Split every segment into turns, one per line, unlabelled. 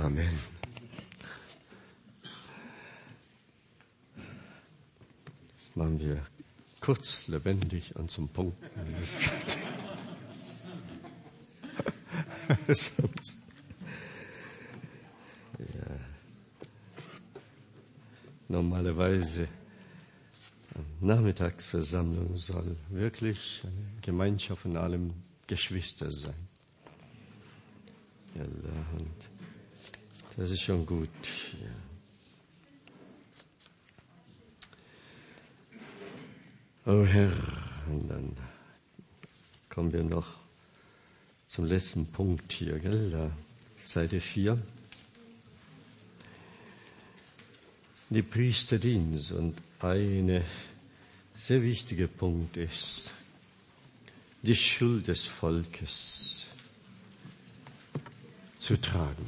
Amen. Machen wir kurz, lebendig und zum Punkt. Sonst. Ja. Normalerweise Nachmittagsversammlung soll wirklich eine Gemeinschaft von allem Geschwister sein. Ja, und das ist schon gut. Ja. Oh Herr, und dann kommen wir noch zum letzten Punkt hier, gell? Da, Seite 4. Die Priesterdienst. Und ein sehr wichtiger Punkt ist die Schuld des Volkes zu tragen.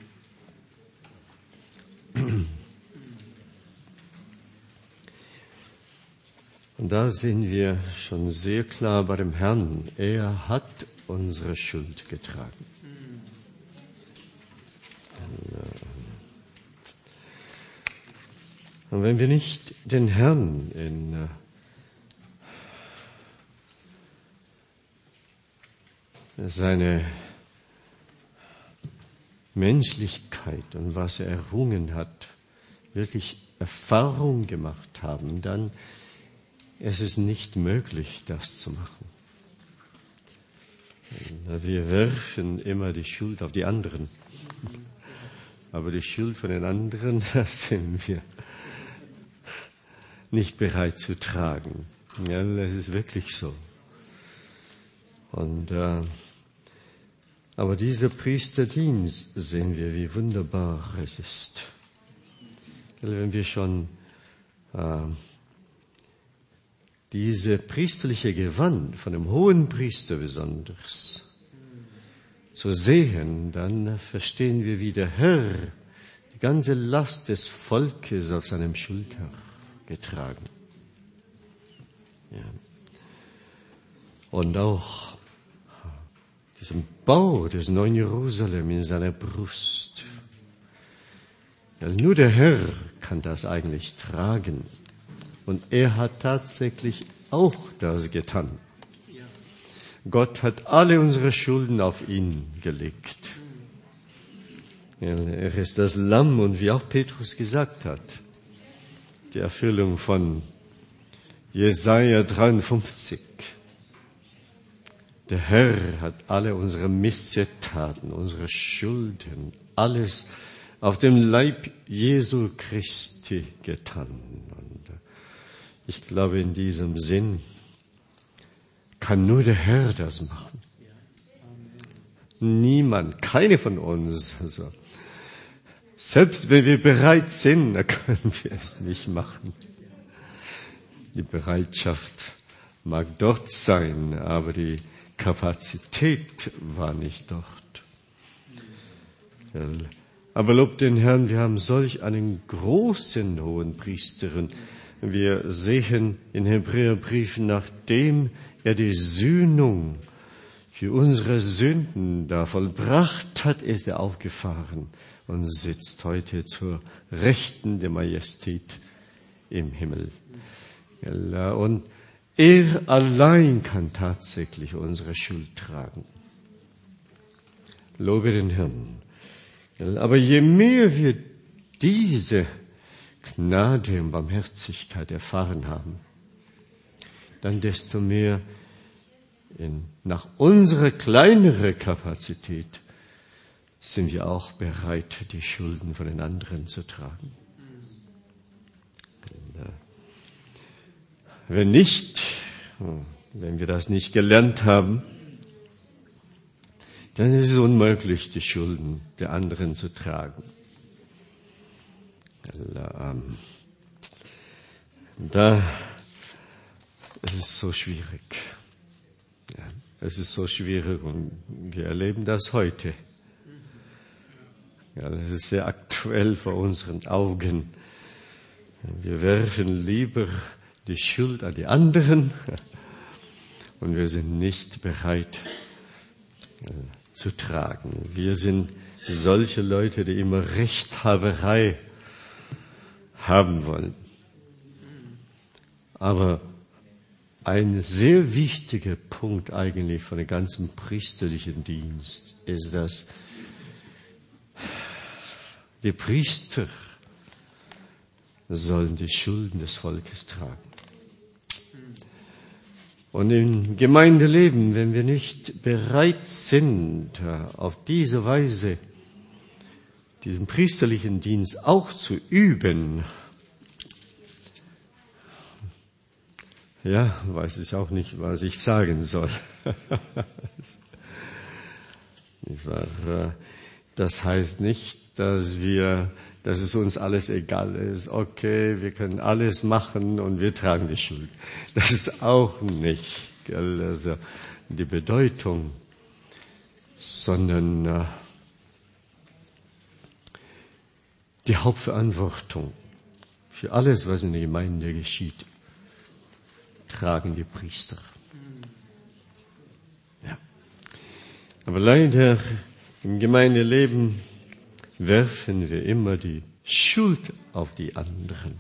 Und da sind wir schon sehr klar bei dem Herrn. Er hat unsere Schuld getragen. Und wenn wir nicht den Herrn in seine Menschlichkeit und was er errungen hat, wirklich Erfahrung gemacht haben, dann ist es nicht möglich, das zu machen. Wir werfen immer die Schuld auf die anderen. Aber die Schuld von den anderen, das sind wir nicht bereit zu tragen. Ja, das ist wirklich so. Und aber dieser Priesterdienst sehen wir, wie wunderbar es ist. Wenn wir schon diese priesterliche Gewand von dem hohen Priester besonders zu sehen, dann verstehen wir, wie der Herr die ganze Last des Volkes auf seinem Schulter getragen. Ja. Und auch diesen Bau des neuen Jerusalem in seiner Brust. Ja, nur der Herr kann das eigentlich tragen. Und er hat tatsächlich auch das getan. Gott hat alle unsere Schulden auf ihn gelegt. Ja, er ist das Lamm und wie auch Petrus gesagt hat, die Erfüllung von Jesaja 53. Der Herr hat alle unsere Missetaten, unsere Schulden, alles auf dem Leib Jesu Christi getan. Ich glaube, in diesem Sinn kann nur der Herr das machen. Niemand, keine von uns. Also, selbst wenn wir bereit sind, dann können wir es nicht machen. Die Bereitschaft mag dort sein, aber die Kapazität war nicht dort. Aber lob den Herrn, wir haben solch einen großen hohen Priesterin. Wir sehen in Hebräerbriefen, nachdem er die Sühnung für unsere Sünden da vollbracht hat, ist er aufgefahren und sitzt heute zur Rechten der Majestät im Himmel. Und er allein kann tatsächlich unsere Schuld tragen. Lobe den Herrn. Aber je mehr wir diese Gnade und Barmherzigkeit erfahren haben, dann desto mehr nach unserer kleineren Kapazität sind wir auch bereit, die Schulden von den anderen zu tragen. Wenn nicht, wenn wir das nicht gelernt haben, dann ist es unmöglich, die Schulden der anderen zu tragen. Da es ist so schwierig. Ja, es ist so schwierig und wir erleben das heute. Ja, das ist sehr aktuell vor unseren Augen. Wir werfen lieber die Schuld an die anderen und wir sind nicht bereit zu tragen. Wir sind solche Leute, die immer Rechthaberei haben wollen. Aber ein sehr wichtiger Punkt eigentlich von dem ganzen priesterlichen Dienst ist, dass die Priester sollen die Schulden des Volkes tragen. Und im Gemeindeleben, wenn wir nicht bereit sind, auf diese Weise diesen priesterlichen Dienst auch zu üben, ja, weiß ich auch nicht, was ich sagen soll. Das heißt nicht, dass es uns alles egal ist. Okay, wir können alles machen und wir tragen die Schuld. Das ist auch nicht, also die Bedeutung, sondern die Hauptverantwortung für alles, was in der Gemeinde geschieht, tragen die Priester. Ja. Aber leider im Gemeindeleben werfen wir immer die Schuld auf die anderen.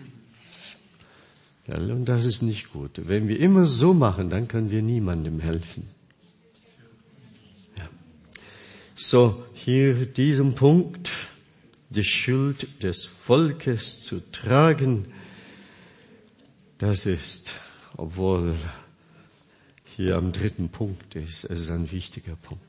Ja, und das ist nicht gut. Wenn wir immer so machen, dann können wir niemandem helfen. Ja. So, hier diesem Punkt, die Schuld des Volkes zu tragen, das ist, obwohl hier am 3. Punkt ist, es ist ein wichtiger Punkt.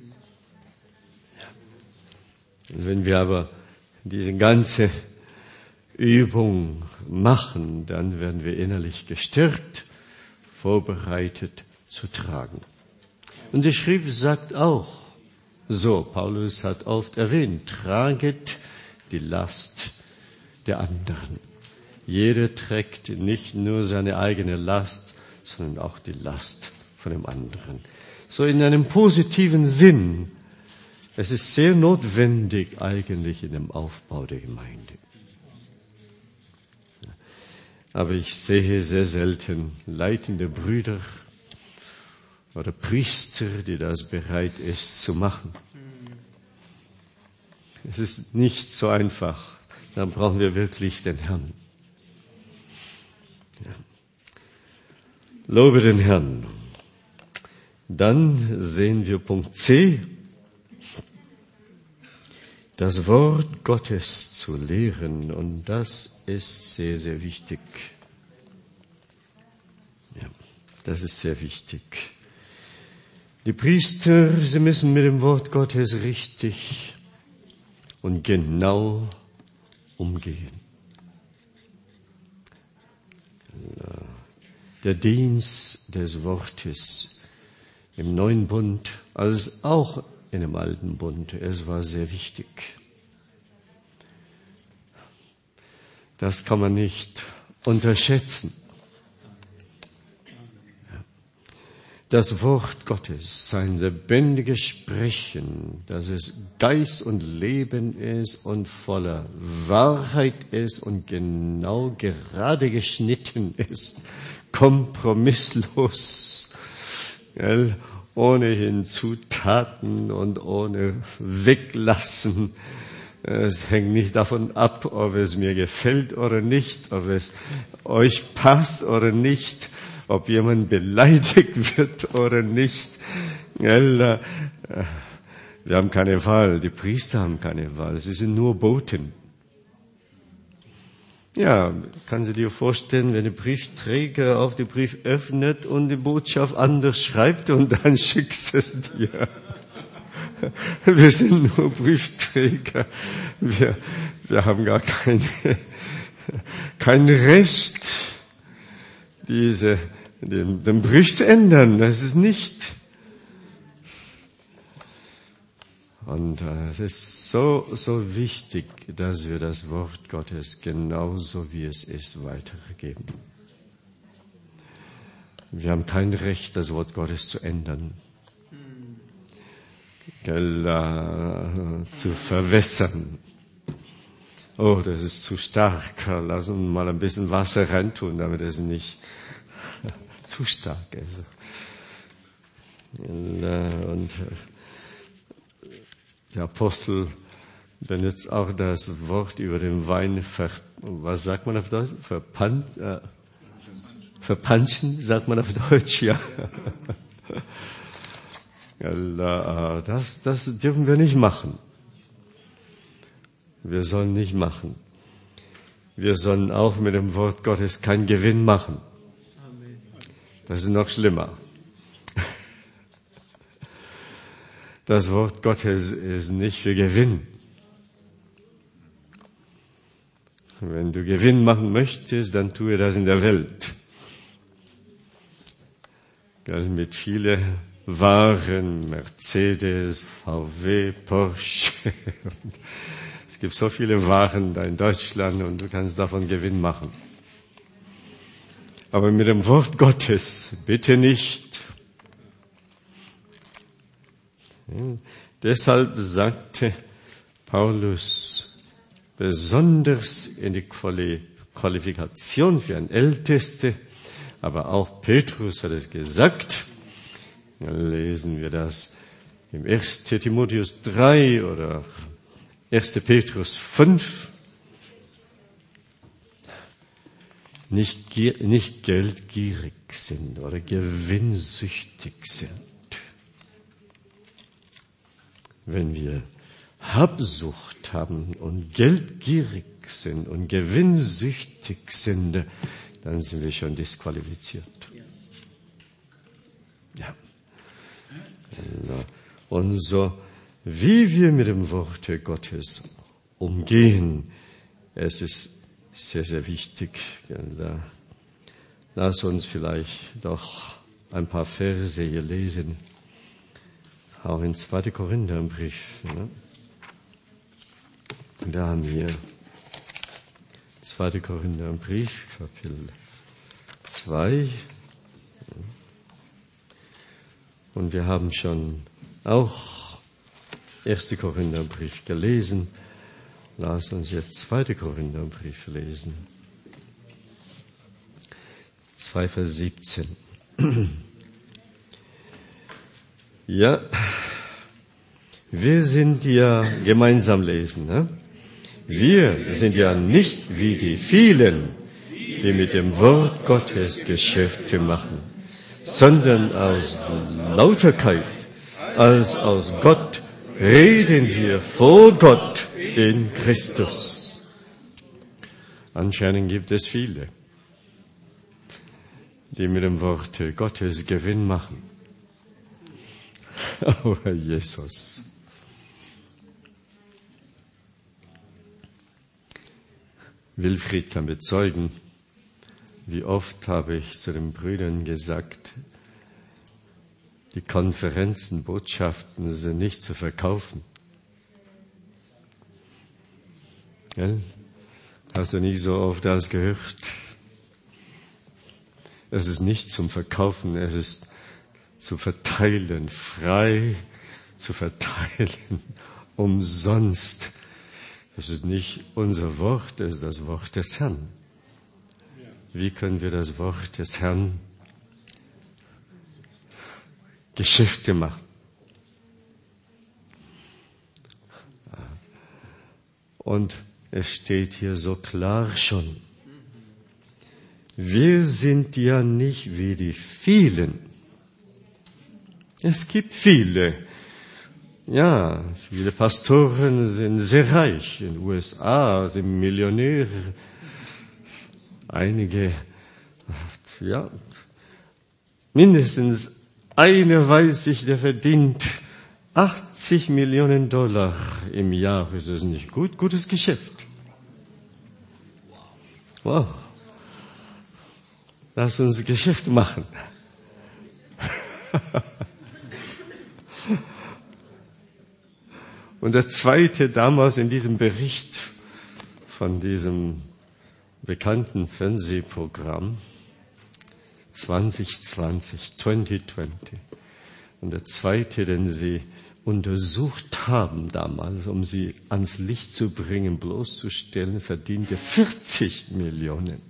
Ja. Und wenn wir aber diese ganze Übung machen, dann werden wir innerlich gestärkt, vorbereitet zu tragen. Und die Schrift sagt auch, so, Paulus hat oft erwähnt, traget die Last der anderen. Jeder trägt nicht nur seine eigene Last, sondern auch die Last von dem anderen. So in einem positiven Sinn. Es ist sehr notwendig eigentlich in dem Aufbau der Gemeinde. Aber ich sehe sehr selten leitende Brüder oder Priester, die das bereit ist zu machen. Es ist nicht so einfach. Dann brauchen wir wirklich den Herrn. Ja. Lobe den Herrn. Dann sehen wir Punkt C. Das Wort Gottes zu lehren, und das ist sehr, sehr wichtig. Ja, das ist sehr wichtig. Die Priester, sie müssen mit dem Wort Gottes richtig und genau umgehen. Der Dienst des Wortes im Neuen Bund, als auch in dem Alten Bund, es war sehr wichtig. Das kann man nicht unterschätzen. Das Wort Gottes, sein lebendiges Sprechen, dass es Geist und Leben ist und voller Wahrheit ist und genau gerade geschnitten ist, kompromisslos, ohne Hinzutaten und ohne Weglassen. Es hängt nicht davon ab, ob es mir gefällt oder nicht, ob es euch passt oder nicht, ob jemand beleidigt wird oder nicht. Wir haben keine Wahl, die Priester haben keine Wahl, sie sind nur Boten. Ja, kannst du dir vorstellen, wenn der Briefträger auf den Brief öffnet und die Botschaft anders schreibt und dann schickst es dir. Wir sind nur Briefträger. Wir haben gar kein Recht, den Brief zu ändern. Das ist nicht. Und es ist so wichtig, dass wir das Wort Gottes genauso wie es ist weitergeben. Wir haben kein Recht, das Wort Gottes zu ändern, zu verwässern. Oh, das ist zu stark. Lass uns mal ein bisschen Wasser reintun, damit es nicht zu stark ist. Und Der Apostel benutzt auch das Wort über den Wein, was sagt man auf Deutsch? Verpanschen, sagt man auf Deutsch, ja. Das dürfen wir nicht machen. Wir sollen nicht machen. Wir sollen auch mit dem Wort Gottes keinen Gewinn machen. Das ist noch schlimmer. Das Wort Gottes ist nicht für Gewinn. Wenn du Gewinn machen möchtest, dann tue das in der Welt. Mit vielen Waren, Mercedes, VW, Porsche. Es gibt so viele Waren da in Deutschland und du kannst davon Gewinn machen. Aber mit dem Wort Gottes bitte nicht. Deshalb sagte Paulus, besonders in die Qualifikation für einen Älteste, aber auch Petrus hat es gesagt, dann lesen wir das im 1. Timotheus 3 oder 1. Petrus 5, nicht geldgierig sind oder gewinnsüchtig sind. Wenn wir Habsucht haben und geldgierig sind und gewinnsüchtig sind, dann sind wir schon disqualifiziert. Ja. Und so, wie wir mit dem Wort Gottes umgehen, es ist sehr, sehr wichtig. Lass uns vielleicht doch ein paar Verse hier lesen. Auch in 2. Korintherbrief. Da haben wir 2. Korintherbrief, Kapitel 2. Und wir haben schon auch 1. Korintherbrief gelesen. Lass uns jetzt 2. Korintherbrief lesen. 2, Vers 17. Ja, wir sind ja gemeinsam lesen, ne? Wir sind ja nicht wie die vielen, die mit dem Wort Gottes Geschäfte machen, sondern aus Lauterkeit, als aus Gott, reden wir vor Gott in Christus. Anscheinend gibt es viele, die mit dem Wort Gottes Gewinn machen. Oh, Herr Jesus. Wilfried kann bezeugen, wie oft habe ich zu den Brüdern gesagt, die Konferenzen, Botschaften sind nicht zu verkaufen. Ja? Hast du nicht so oft das gehört? Es ist nicht zum Verkaufen, es ist zu verteilen, frei zu verteilen, umsonst. Das ist nicht unser Wort, das ist das Wort des Herrn. Wie können wir das Wort des Herrn Geschäfte machen? Und es steht hier so klar schon, wir sind ja nicht wie die vielen. Es gibt viele. Ja, viele Pastoren sind sehr reich. In den USA sind Millionäre. Einige, ja, mindestens eine weiß ich, der verdient 80 Millionen $80 im Jahr. Ist das nicht gut? Gutes Geschäft. Wow. Lass uns Geschäft machen. Und der zweite damals in diesem Bericht von diesem bekannten Fernsehprogramm 2020. Und der zweite, den sie untersucht haben damals, um sie ans Licht zu bringen, bloßzustellen, verdiente 40 Millionen.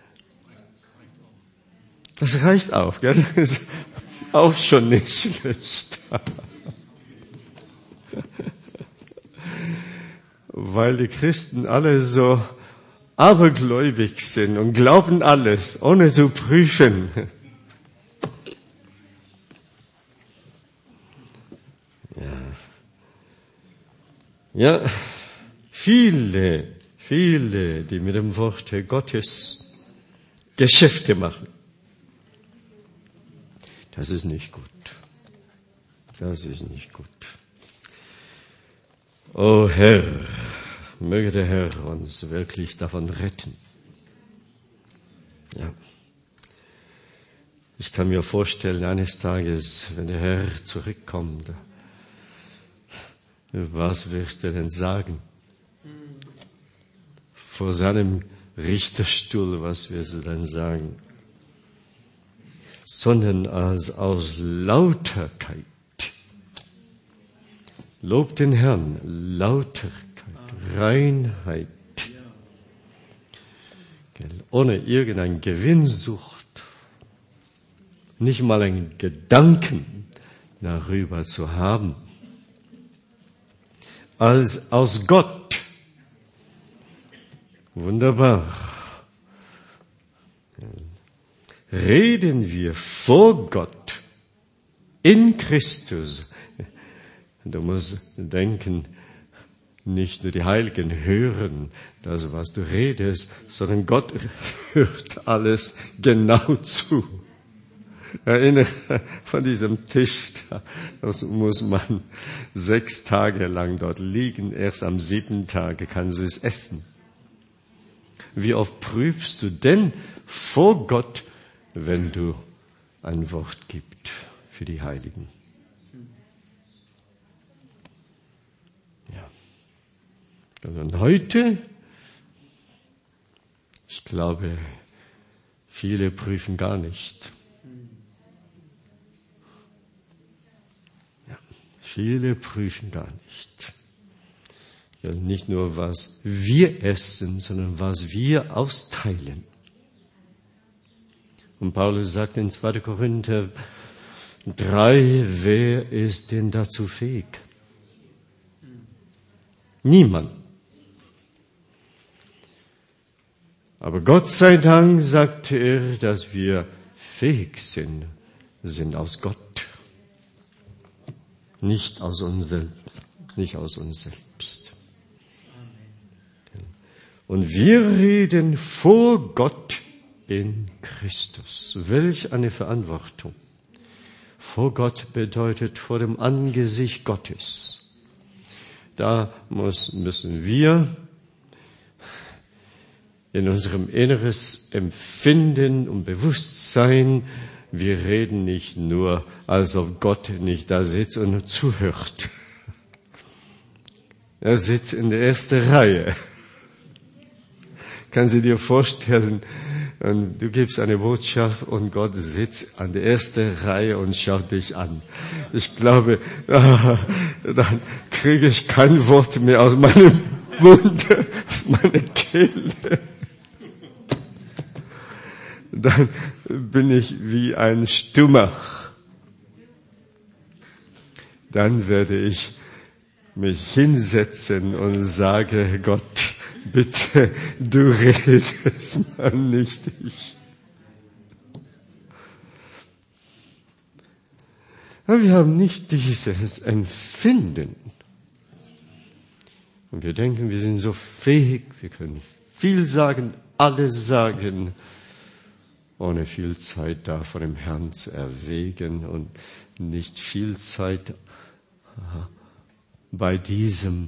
Das reicht auch, gell? Das ist auch schon nicht schlecht. weil die Christen alle so abergläubig sind und glauben alles, ohne zu prüfen. Ja, viele, die mit dem Wort Gottes Geschäfte machen. Das ist nicht gut. Das ist nicht gut. O Herr, möge der Herr uns wirklich davon retten. Ja. Ich kann mir vorstellen, eines Tages, wenn der Herr zurückkommt, was wirst du denn sagen? Vor seinem Richterstuhl, was wirst du denn sagen? Sondern aus Lauterkeit. Lob den Herrn, Lauterkeit, Reinheit. Ohne irgendeine Gewinnsucht, nicht mal einen Gedanken darüber zu haben. Als aus Gott. Wunderbar. Reden wir vor Gott in Christus. Du musst denken, nicht nur die Heiligen hören das, was du redest, sondern Gott hört alles genau zu. Erinnere von diesem Tisch, das muss man 6 Tage lang dort liegen. Erst am 7. Tage kannst du es essen. Wie oft prüfst du denn vor Gott, wenn du ein Wort gibst für die Heiligen? Ja. Und heute, ich glaube, viele prüfen gar nicht. Viele prüfen gar nicht. Ja, nicht nur, was wir essen, sondern was wir austeilen. Und Paulus sagt in 2. Korinther 3, wer ist denn dazu fähig? Niemand. Aber Gott sei Dank sagt er, dass wir fähig sind aus Gott. Nicht aus uns selbst. Und wir reden vor Gott in Christus. Welch eine Verantwortung. Vor Gott bedeutet vor dem Angesicht Gottes. Da müssen wir in unserem Inneres Empfinden und Bewusstsein, wir reden nicht nur, als ob Gott nicht da sitzt und nur zuhört. Er sitzt in der ersten Reihe. Kannst du dir vorstellen, du gibst eine Botschaft und Gott sitzt an der ersten Reihe und schaut dich an. Ich glaube, dann kriege ich kein Wort mehr aus meinem Mund, aus meiner Kehle. Dann bin ich wie ein Stummer. Dann werde ich mich hinsetzen und sage, Gott, bitte, du redest mal nicht ich. Aber wir haben nicht dieses Empfinden. Und wir denken, wir sind so fähig, wir können viel sagen, alles sagen, ohne viel Zeit da vor dem Herrn zu erwägen und nicht viel Zeit bei diesem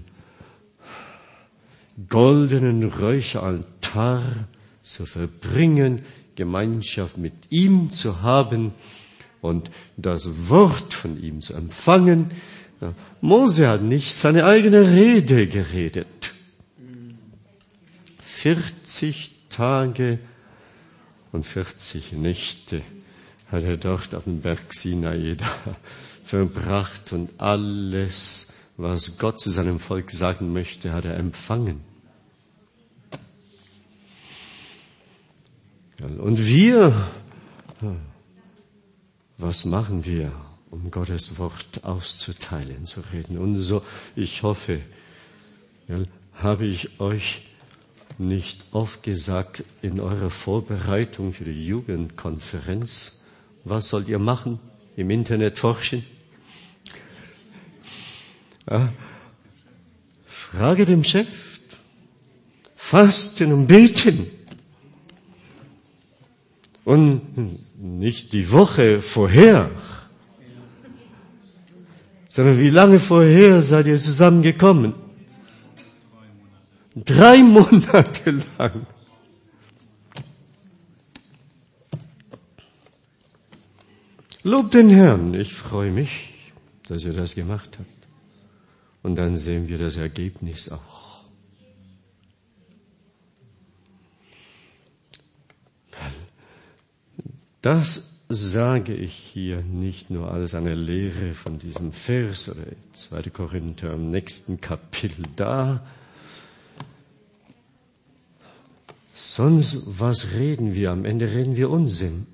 goldenen Räucheraltar zu verbringen, Gemeinschaft mit ihm zu haben und das Wort von ihm zu empfangen. Mose hat nicht seine eigene Rede geredet. 40 Tage und 40 Nächte hat er dort auf dem Berg Sinai verbracht und alles, was Gott zu seinem Volk sagen möchte, hat er empfangen. Und wir, was machen wir, um Gottes Wort auszuteilen, zu reden? Und so, ich hoffe, Habe ich euch nicht oft gesagt in eurer Vorbereitung für die Jugendkonferenz, was sollt ihr machen? Im Internet forschen? Ja. Frage dem Chef. Fasten und beten. Und nicht die Woche vorher, sondern wie lange vorher seid ihr zusammengekommen? 3 Monate lang. Lob den Herrn, ich freue mich, dass ihr das gemacht habt. Und dann sehen wir das Ergebnis auch. Das sage ich hier nicht nur als eine Lehre von diesem Vers oder 2. Korinther im nächsten Kapitel da. Sonst, was reden wir? Am Ende reden wir Unsinn.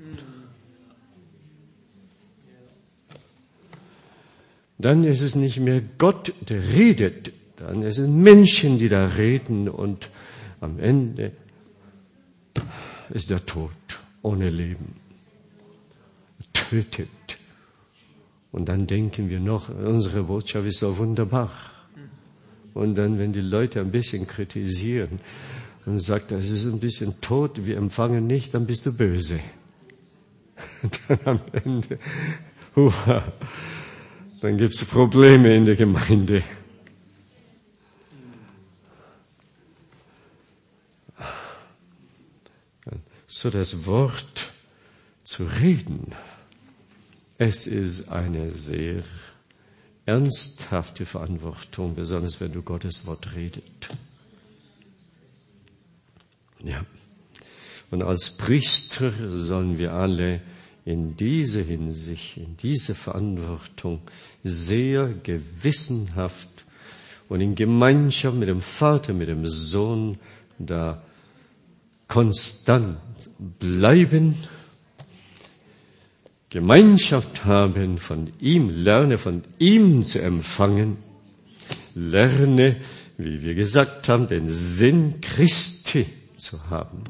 Dann ist es nicht mehr Gott, der redet. Dann ist es Menschen, die da reden und am Ende ist der Tod ohne Leben. Tötet. Und dann denken wir noch, unsere Botschaft ist so wunderbar. Und dann, wenn die Leute ein bisschen kritisieren und sagen, das ist ein bisschen tot, wir empfangen nicht, dann bist du böse. Dann am Ende, dann gibt es Probleme in der Gemeinde. So das Wort zu reden, es ist eine sehr ernsthafte Verantwortung, besonders wenn du Gottes Wort redet. Ja. Und als Priester sollen wir alle in dieser Hinsicht, in dieser Verantwortung sehr gewissenhaft und in Gemeinschaft mit dem Vater, mit dem Sohn da konstant bleiben, Gemeinschaft haben, von ihm, lerne von ihm zu empfangen, lerne, wie wir gesagt haben, den Sinn Christi zu haben.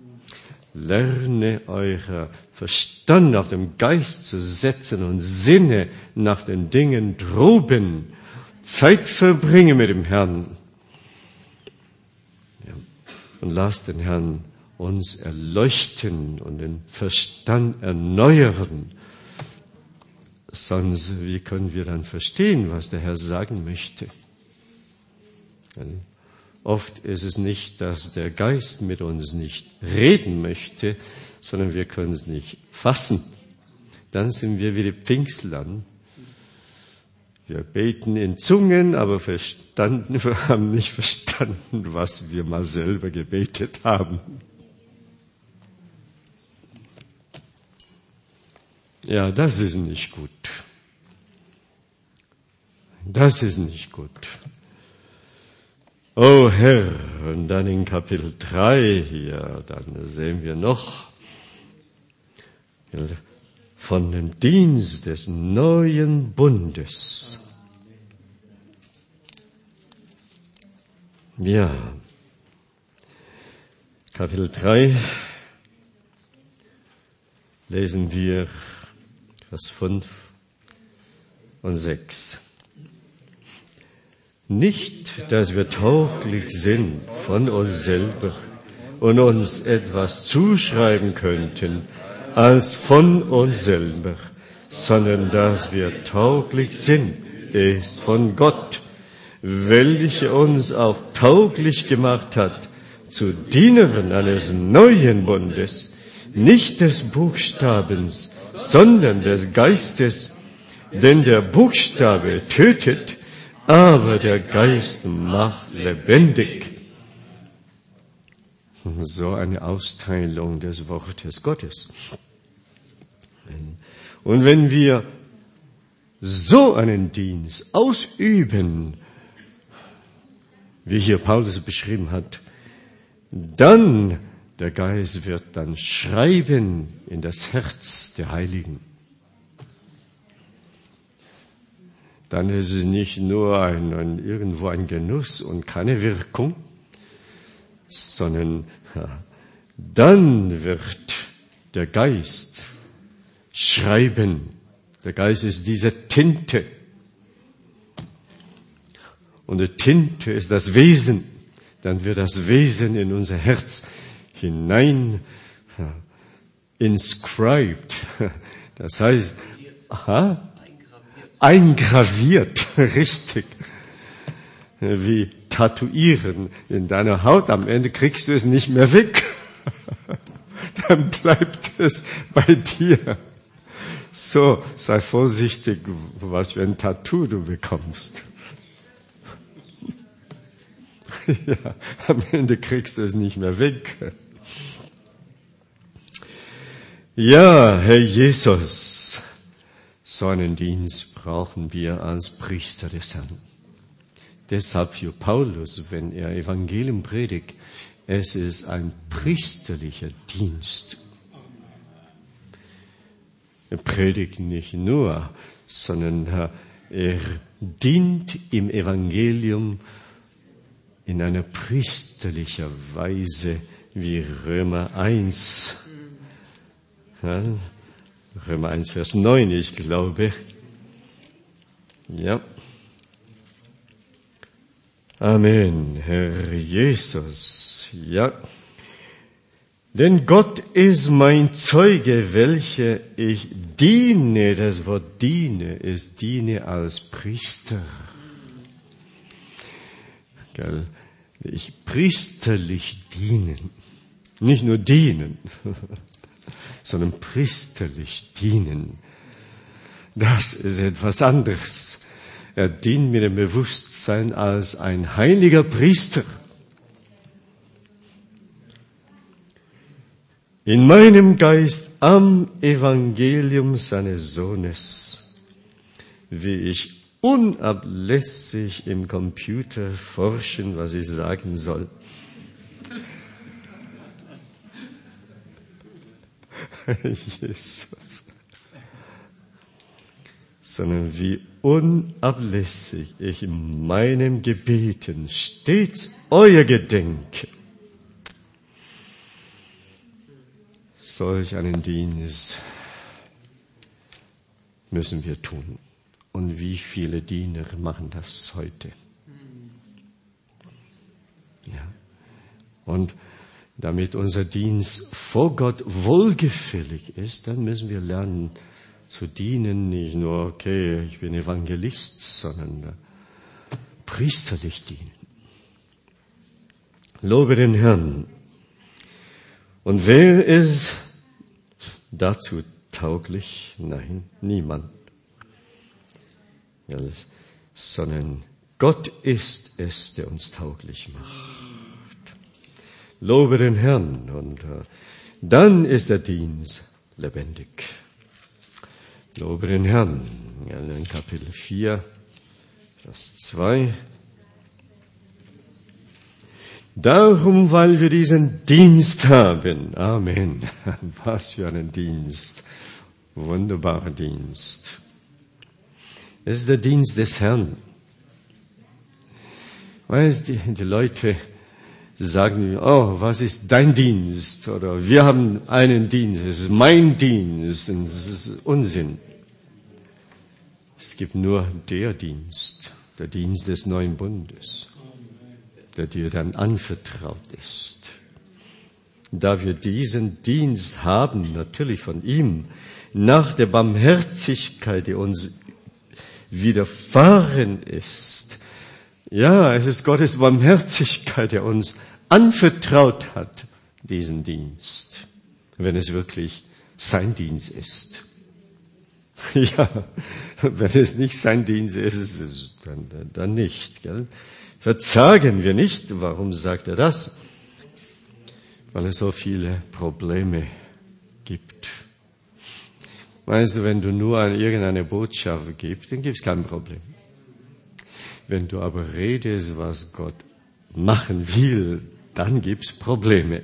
Lerne euer Verstand auf dem Geist zu setzen und Sinne nach den Dingen droben. Zeit verbringe mit dem Herrn. Ja. Und lasst den Herrn uns erleuchten und den Verstand erneuern. Sonst, wie können wir dann verstehen, was der Herr sagen möchte? Oft ist es nicht, dass der Geist mit uns nicht reden möchte, sondern wir können es nicht fassen. Dann sind wir wie die Pfingstlern. Wir beten in Zungen, aber wir haben nicht verstanden, was wir mal selber gebetet haben. Ja, das ist nicht gut. Das ist nicht gut. Oh Herr, und dann in Kapitel 3 hier, dann sehen wir noch von dem Dienst des neuen Bundes. Ja, Kapitel 3 lesen wir Vers 5 und 6. Nicht, dass wir tauglich sind von uns selber und uns etwas zuschreiben könnten als von uns selber, sondern dass wir tauglich sind, ist von Gott, welcher uns auch tauglich gemacht hat zu Dienern eines neuen Bundes, nicht des Buchstabens, sondern des Geistes, denn der Buchstabe tötet, aber der Geist macht lebendig. So eine Austeilung des Wortes Gottes. Und wenn wir so einen Dienst ausüben, wie hier Paulus beschrieben hat, dann der Geist wird dann schreiben in das Herz der Heiligen. dann ist es nicht nur irgendwo ein Genuss und keine Wirkung, sondern dann wird der Geist schreiben. Der Geist ist diese Tinte. Und die Tinte ist das Wesen. Dann wird das Wesen in unser Herz hinein inscribed. Das heißt, eingraviert, richtig. Wie Tätowieren in deiner Haut. Am Ende kriegst du es nicht mehr weg. Dann bleibt es bei dir. So, sei vorsichtig, was für ein Tattoo du bekommst. Ja, am Ende kriegst du es nicht mehr weg. Ja, Herr Jesus, so einen Dienst brauchen wir als Priester des Herrn. Deshalb für Paulus, wenn er Evangelium predigt, es ist ein priesterlicher Dienst. Er predigt nicht nur, sondern er dient im Evangelium in einer priesterlicher Weise, wie Römer 1. Ja, Römer 1, Vers 9, ich glaube. Ja. Amen, Herr Jesus. Ja. Denn Gott ist mein Zeuge, welcher ich diene. Das Wort diene ist diene als Priester. Gell? Ich priesterlich dienen. Nicht nur dienen, sondern priesterlich dienen. Das ist etwas anderes. Er dient mit dem Bewusstsein als ein heiliger Priester. In meinem Geist am Evangelium seines Sohnes, wie ich unablässig im Computer forschen, was ich sagen soll. Jesus. Sondern wie unablässig ich in meinem Gebeten stets euer gedenke. Solch einen Dienst müssen wir tun. Und wie viele Diener machen das heute? Ja. Und damit unser Dienst vor Gott wohlgefällig ist, dann müssen wir lernen zu dienen. Nicht nur, okay, ich bin Evangelist, sondern priesterlich dienen. Lobe den Herrn. Und wer ist dazu tauglich? Nein, niemand. Ja, sondern Gott ist es, der uns tauglich macht. Lobe den Herrn und dann ist der Dienst lebendig. Lobe den Herrn. Ja, in Kapitel 4, Vers 2. Darum, weil wir diesen Dienst haben. Amen. Was für einen Dienst. Wunderbarer Dienst. Es ist der Dienst des Herrn. Weißt du, die Leute sagen, oh, was ist dein Dienst? Oder wir haben einen Dienst, es ist mein Dienst. Und das ist Unsinn. Es gibt nur der Dienst des neuen Bundes, der dir dann anvertraut ist. Da wir diesen Dienst haben, natürlich von ihm, nach der Barmherzigkeit, die uns widerfahren ist. Ja, es ist Gottes Barmherzigkeit, der uns anvertraut hat, diesen Dienst, wenn es wirklich sein Dienst ist. Ja, wenn es nicht sein Dienst ist, dann nicht. Gell? Verzagen wir nicht. Warum sagt er das? Weil es so viele Probleme gibt. Weißt du, wenn du nur an irgendeine Botschaft gibst, dann gibt es kein Problem. Wenn du aber redest, was Gott machen will, dann gibt es Probleme.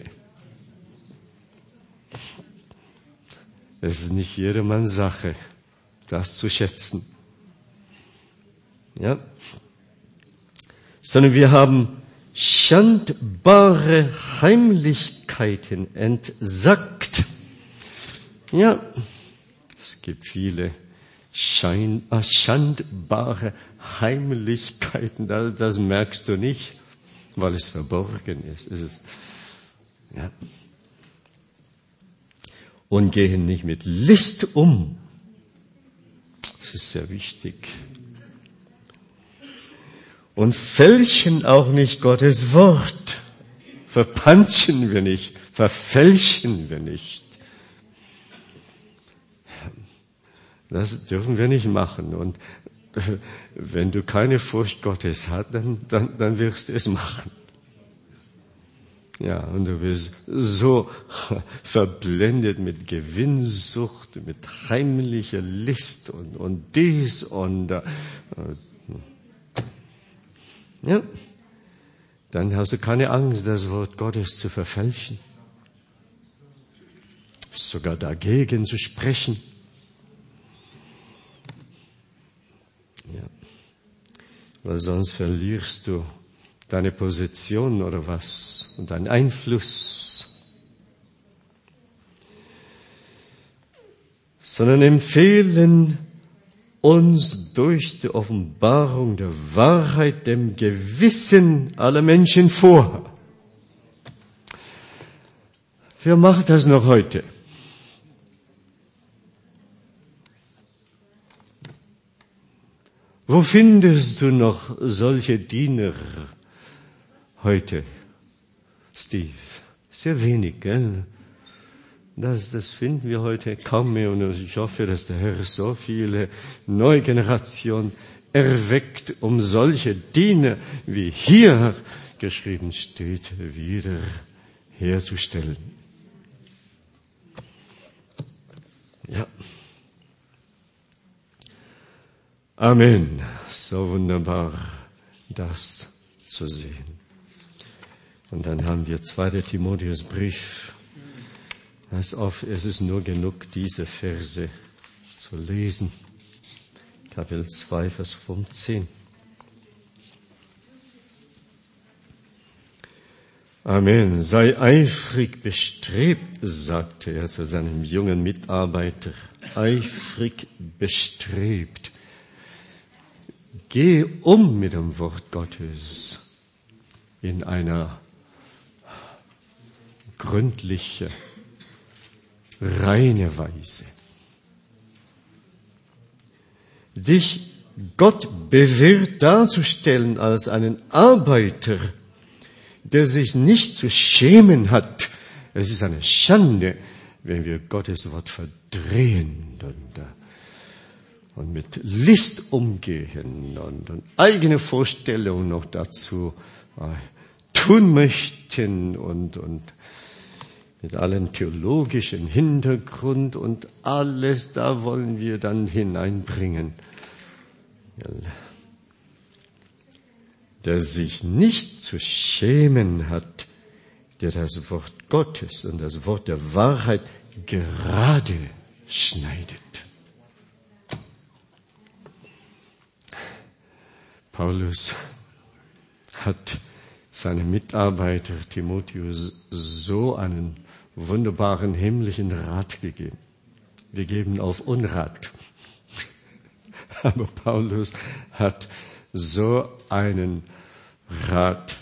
Es ist nicht jedermanns Sache, das zu schätzen. Ja? Sondern wir haben schandbare Heimlichkeiten entsagt. Ja, es gibt viele schandbare Heimlichkeiten. Das merkst du nicht, weil es verborgen ist. Ja. Und gehen nicht mit List um. Das ist sehr wichtig. Und fälschen auch nicht Gottes Wort. Verpanschen wir nicht, verfälschen wir nicht. Das dürfen wir nicht machen. Und wenn du keine Furcht Gottes hast, dann wirst du es machen. Ja, und du bist so verblendet mit Gewinnsucht, mit heimlicher List und dies und ja, dann hast du keine Angst, das Wort Gottes zu verfälschen, sogar dagegen zu sprechen. Ja, weil sonst verlierst du deine Position oder was und deinen Einfluss. Sondern empfehlen uns durch die Offenbarung der Wahrheit dem Gewissen aller Menschen vor. Wer macht das noch heute? Wo findest du noch solche Diener heute, Steve? Sehr wenig, gell? Das finden wir heute kaum mehr und ich hoffe, dass der Herr so viele neue Generationen erweckt, um solche Diener, wie hier geschrieben steht, wieder herzustellen. Ja. Amen. So wunderbar, das zu sehen. Und dann haben wir 2. Timotheusbrief. Es ist nur genug, diese Verse zu lesen. Kapitel 2, Vers 15. Amen. Sei eifrig bestrebt, sagte er zu seinem jungen Mitarbeiter. Eifrig bestrebt. Geh um mit dem Wort Gottes in einer gründlichen, reine Weise. Dich Gott bewährt darzustellen als einen Arbeiter, der sich nicht zu schämen hat. Es ist eine Schande, wenn wir Gottes Wort verdrehen und mit List umgehen und eigene Vorstellungen noch dazu tun möchten und mit allem theologischen Hintergrund und alles, da wollen wir dann hineinbringen. Der sich nicht zu schämen hat, der das Wort Gottes und das Wort der Wahrheit gerade schneidet. Paulus hat seinem Mitarbeiter Timotheus so einen wunderbaren himmlischen Rat gegeben. Wir geben auf Unrat. Aber Paulus hat so einen Rat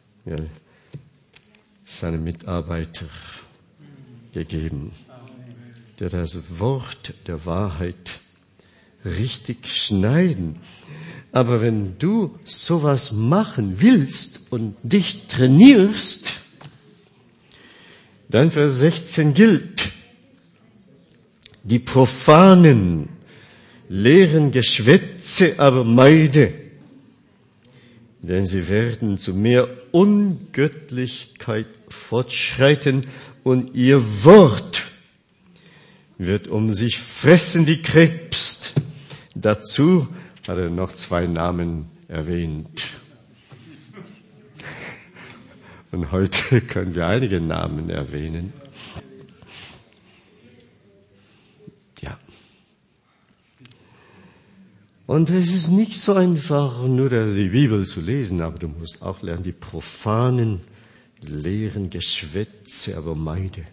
seinem Mitarbeiter gegeben, der das Wort der Wahrheit richtig schneiden. Aber wenn du sowas machen willst und dich trainierst, dann Vers 16 gilt: Die profanen, leeren Geschwätze aber meide, denn sie werden zu mehr Ungöttlichkeit fortschreiten und ihr Wort wird um sich fressen wie Krebs. Dazu hat er noch 2 Namen erwähnt. Und heute können wir einige Namen erwähnen. Ja. Und es ist nicht so einfach, nur die Bibel zu lesen, aber du musst auch lernen, die profanen, leeren Geschwätze aber meide.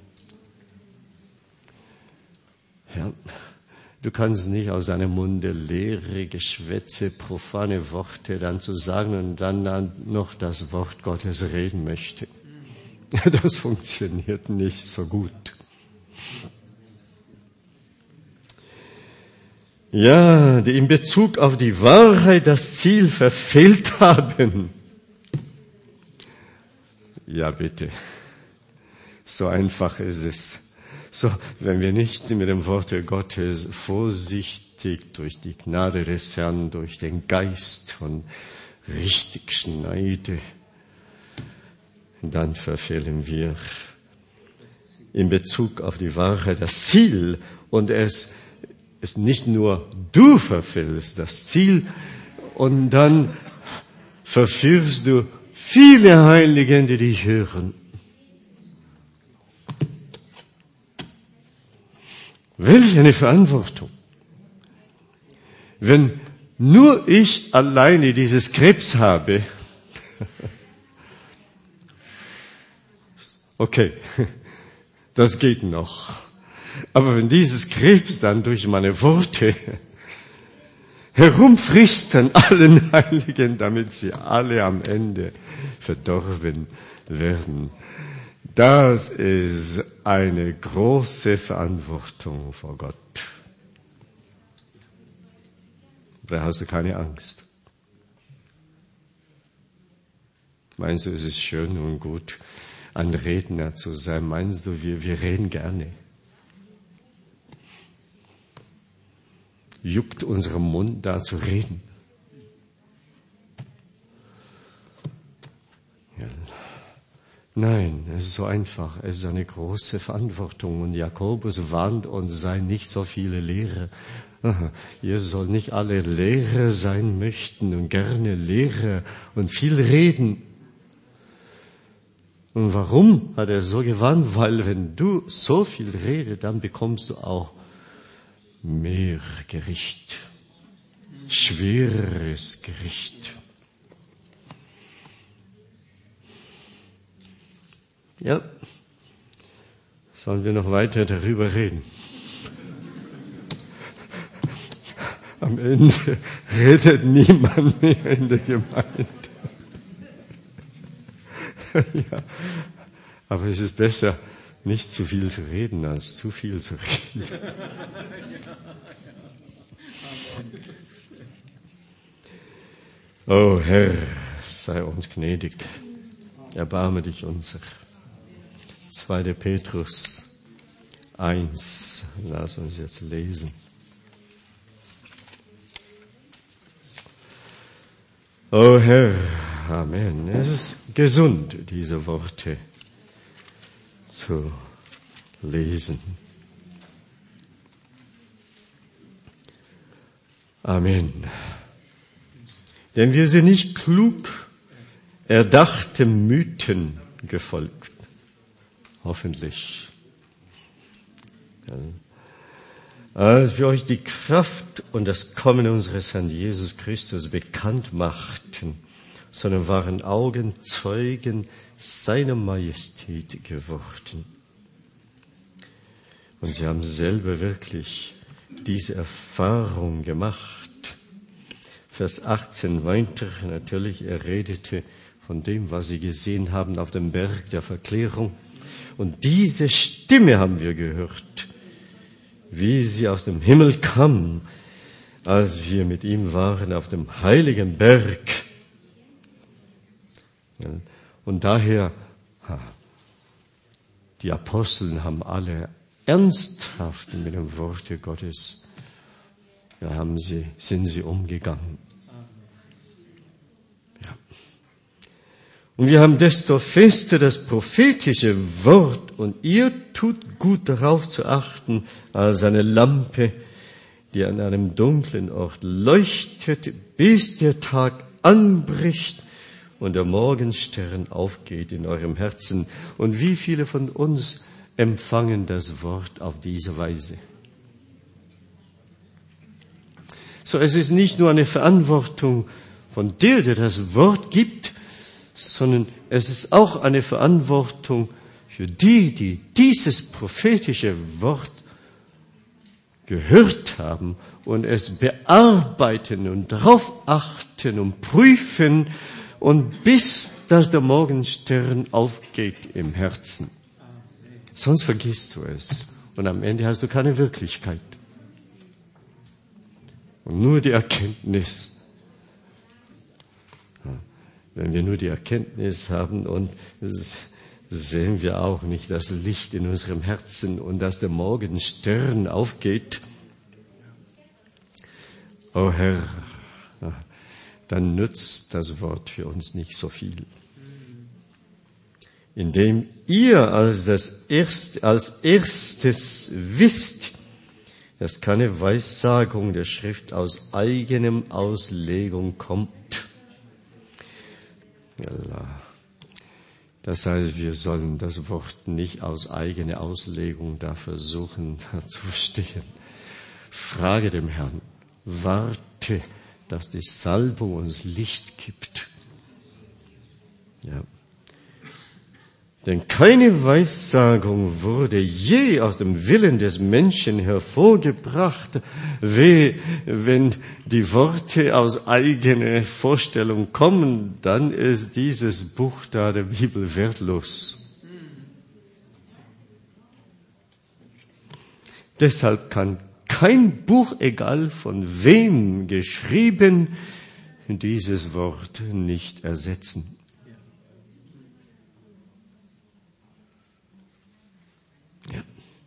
Ja, du kannst nicht aus deinem Munde leere Geschwätze, profane Worte dann zu sagen und dann noch das Wort Gottes reden möchte. Das funktioniert nicht so gut. Ja, die in Bezug auf die Wahrheit das Ziel verfehlt haben. Ja, bitte. So einfach ist es. So, wenn wir nicht mit dem Wort Gottes vorsichtig durch die Gnade des Herrn, durch den Geist von richtig schneide, dann verfehlen wir in Bezug auf die Wahrheit das Ziel. Und es ist nicht nur du verfehlst das Ziel und dann verführst du viele Heiligen, die dich hören. Welch eine Verantwortung. Wenn nur ich alleine dieses Krebs habe, okay, das geht noch. Aber wenn dieses Krebs dann durch meine Worte herumfrisst an allen Heiligen, damit sie alle am Ende verdorben werden, das ist eine große Verantwortung vor Gott. Da hast du keine Angst. Meinst du, es ist schön und gut, ein Redner zu sein? Meinst du, wir reden gerne? Juckt unserem Mund da zu reden? Ja. Nein, es ist so einfach. Es ist eine große Verantwortung. Und Jakobus warnt uns, sei nicht so viele Lehrer. Ihr sollt nicht alle Lehrer sein möchten und gerne Lehrer und viel reden. Und warum hat er so gewarnt? Weil wenn du so viel redest, dann bekommst du auch mehr Gericht, schweres Gericht. Ja, sollen wir noch weiter darüber reden? Am Ende redet niemand mehr in der Gemeinde. Ja, aber es ist besser, nicht zu viel zu reden, als zu viel zu reden. O Herr, sei uns gnädig. Erbarme dich unser. 2. Petrus 1. Lass uns jetzt lesen. O Herr, Amen. Es ist gesund, diese Worte zu lesen. Amen. Denn wir sind nicht klug erdachten Mythen gefolgt. Hoffentlich. Als wir euch die Kraft und das Kommen unseres Herrn Jesus Christus bekannt machten, sondern waren Augenzeugen seiner Majestät geworden. Und sie haben selber wirklich diese Erfahrung gemacht. Vers 18 weiter, natürlich, er redete von dem, was sie gesehen haben auf dem Berg der Verklärung. Und diese Stimme haben wir gehört, wie sie aus dem Himmel kam, als wir mit ihm waren auf dem heiligen Berg. Und daher, die Apostel haben alle ernsthaft mit dem Worte Gottes, sind sie umgegangen. Ja. Und wir haben desto fester das prophetische Wort, und ihr tut gut darauf zu achten, als eine Lampe, die an einem dunklen Ort leuchtet, bis der Tag anbricht und der Morgenstern aufgeht in eurem Herzen. Und wie viele von uns empfangen das Wort auf diese Weise? So, es ist nicht nur eine Verantwortung von dir, der das Wort gibt, sondern es ist auch eine Verantwortung für die, die dieses prophetische Wort gehört haben und es bearbeiten und darauf achten und prüfen und bis, dass der Morgenstern aufgeht im Herzen. Sonst vergisst du es und am Ende hast du keine Wirklichkeit. Und nur die Erkenntnis. Wenn wir nur die Erkenntnis haben und sehen wir auch nicht das Licht in unserem Herzen und dass der Morgenstern aufgeht. O Herr, dann nützt das Wort für uns nicht so viel. Indem ihr als erstes wisst, dass keine Weissagung der Schrift aus eigenem Auslegung kommt. Ja, das heißt, wir sollen das Wort nicht aus eigener Auslegung da versuchen zu verstehen. Frage dem Herrn, warte, dass die Salbung uns Licht gibt. Ja. Denn keine Weissagung wurde je aus dem Willen des Menschen hervorgebracht, wenn die Worte aus eigener Vorstellung kommen, dann ist dieses Buch da der Bibel wertlos. Deshalb kann kein Buch, egal von wem geschrieben, dieses Wort nicht ersetzen. Ja.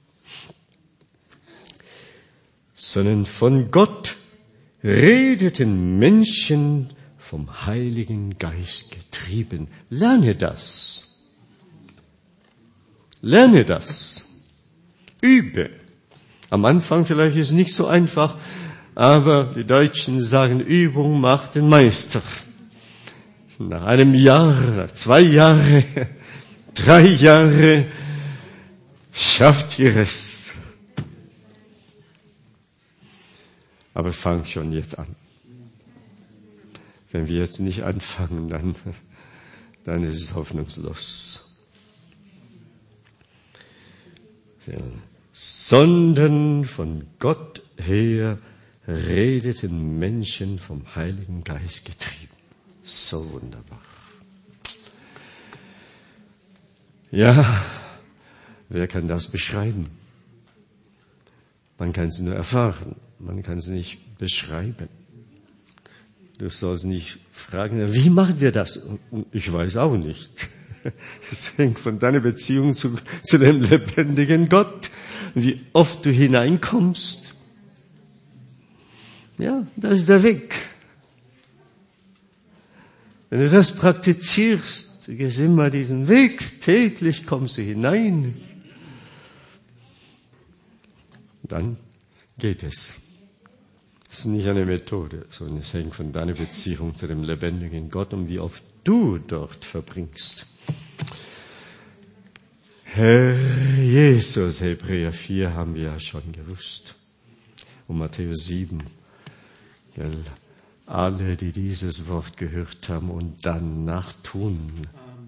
Sondern von Gott redeten Menschen vom Heiligen Geist getrieben. Lerne das. Lerne das. Übe. Am Anfang vielleicht ist es nicht so einfach, aber die Deutschen sagen, Übung macht den Meister. Nach einem Jahr, nach 2 Jahren, 3 Jahre schafft ihr es. Aber fang schon jetzt an. Wenn wir jetzt nicht anfangen, dann ist es hoffnungslos. Sondern von Gott her redeten Menschen vom Heiligen Geist getrieben. So wunderbar. Ja, wer kann das beschreiben? Man kann es nur erfahren, man kann es nicht beschreiben. Du sollst nicht fragen, wie machen wir das? Ich weiß auch nicht. Es hängt von deiner Beziehung zu dem lebendigen Gott. Wie oft du hineinkommst. Ja, das ist der Weg. Wenn du das praktizierst, du gehst immer diesen Weg, täglich kommst du hinein, dann geht es. Das ist nicht eine Methode, sondern es hängt von deiner Beziehung zu dem lebendigen Gott und wie oft du dort verbringst. Herr Jesus, Hebräer 4 haben wir ja schon gewusst. Und Matthäus 7. Gell? Alle, die dieses Wort gehört haben und danach tun,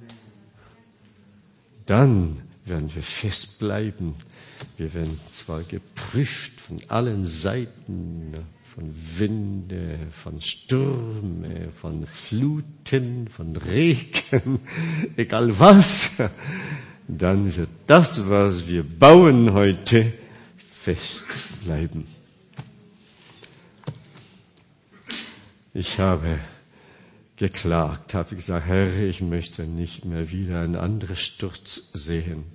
dann werden wir fest bleiben. Wir werden zwar geprüft von allen Seiten, von Winde, von Stürme, von Fluten, von Regen, egal was, dann wird das, was wir bauen heute, fest bleiben. Ich habe geklagt, habe gesagt, Herr, ich möchte nicht mehr wieder einen anderen Sturz sehen.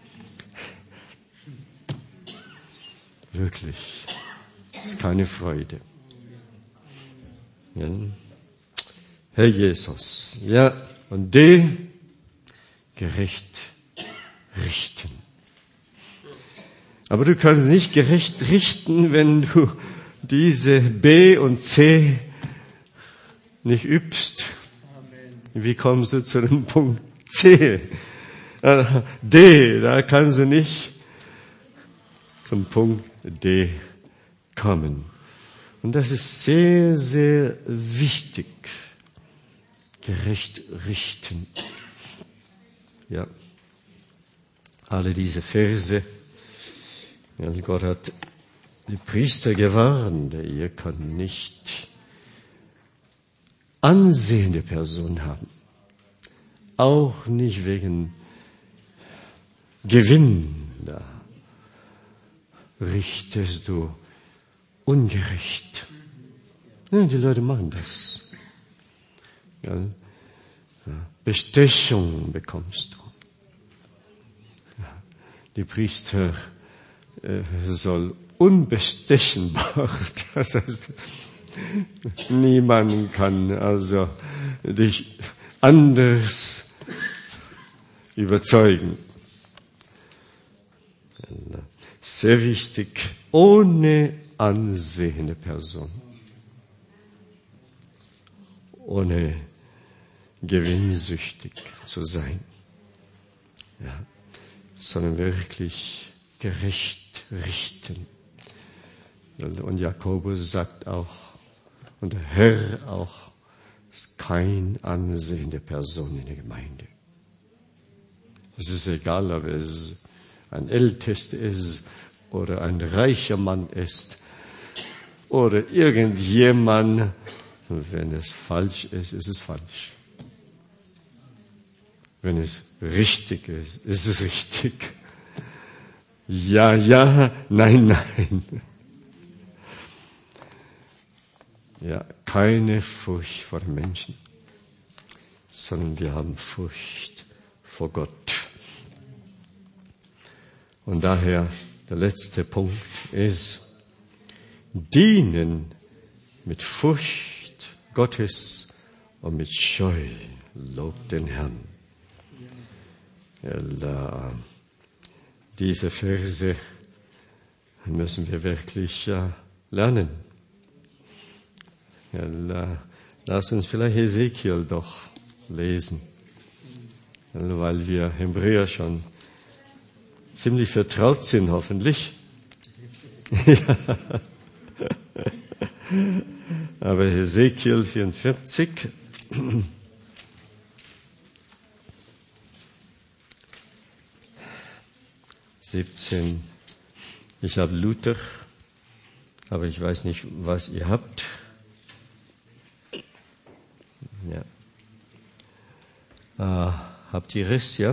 Wirklich. Das ist keine Freude. Ja. Herr Jesus, ja, und die gerecht richten. Aber du kannst nicht gerecht richten, wenn du diese B und C nicht übst. Wie kommst du zu dem Punkt C? D, da kannst du nicht zum Punkt D kommen. Und das ist sehr, sehr wichtig. Gerecht richten. Ja. Alle diese Verse. Ja, Gott hat die Priester gewarnt, ihr könnt nicht ansehende Person haben. Auch nicht wegen Gewinn. Da richtest du ungerecht. Ja, die Leute machen das. Ja, Bestechung bekommst du. Ja, die Priester soll unbestechenbar, das heißt, niemand kann also dich anders überzeugen. Sehr wichtig, ohne ansehende Person, ohne gewinnsüchtig zu sein, ja, sondern wirklich gerecht richten. Und Jakobus sagt auch, und der Herr auch, ist kein ansehende Person in der Gemeinde. Es ist egal, ob es ein Ältester ist oder ein reicher Mann ist oder irgendjemand. Wenn es falsch ist, ist es falsch. Wenn es richtig ist, ist es richtig. Ja, ja, nein, nein. Ja, keine Furcht vor den Menschen, sondern wir haben Furcht vor Gott. Und daher, der letzte Punkt ist, dienen mit Furcht Gottes und mit Scheu. Lobt den Herrn. Ja, diese Verse müssen wir wirklich lernen. Ja, lass uns vielleicht Hesekiel doch lesen, weil wir Hebräer schon ziemlich vertraut sind, hoffentlich. Ja. Aber Hesekiel 44, 17. Ich habe Luther, aber ich weiß nicht, was ihr habt. Ja. Habt ihr es, ja?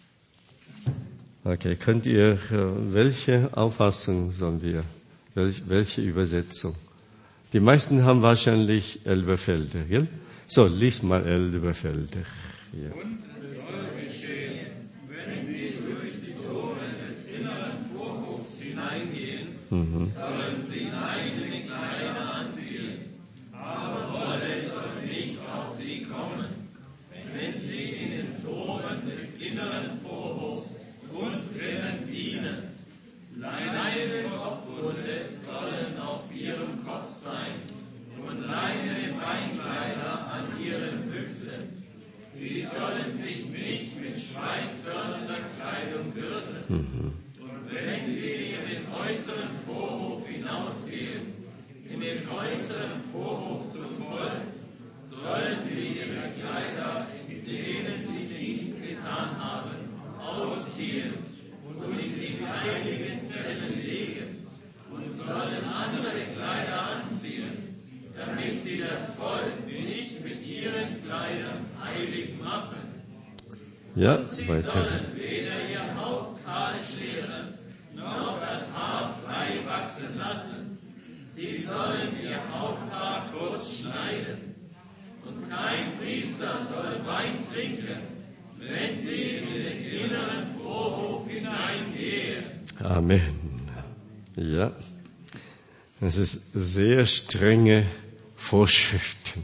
Okay, könnt ihr, welche Auffassung sollen wir, welche Übersetzung? Die meisten haben wahrscheinlich Elberfelder, gell? So, lies mal Elberfelder. Ja.
Und es soll geschehen, wenn sie durch die Tore des inneren Vorhofs hineingehen, sollen sie eigene Kleider anziehen, aber Wolle soll nicht auf sie kommen. Wenn sie in den Toren des inneren Vorhofs und drinnen dienen, leine Kopfwunde sollen auf ihrem Kopf sein und leine Beinkleider an ihren Hüften. Sie sollen sich nicht mit schweißfördernder Kleidung gürten. Und wenn sie in den äußeren Vorhof hinausgehen, in den äußeren Vorhof zum Volk, sollen sie ihre Kleider, mit denen sie Dienst getan haben, ausziehen und in die heiligen Zellen legen und sollen andere Kleider anziehen, damit sie das Volk nicht mit ihren Kleidern heilig machen.
Ja,
und sie
weiter.
sollen weder ihr Haupt kahl scheren, noch das Haar frei wachsen lassen. Sie sollen ihr Haupthaar kurz schneiden. Und kein Priester soll Wein trinken, wenn sie in den inneren Vorhof hineingehen.
Amen. Ja, das ist sehr strenge Vorschriften.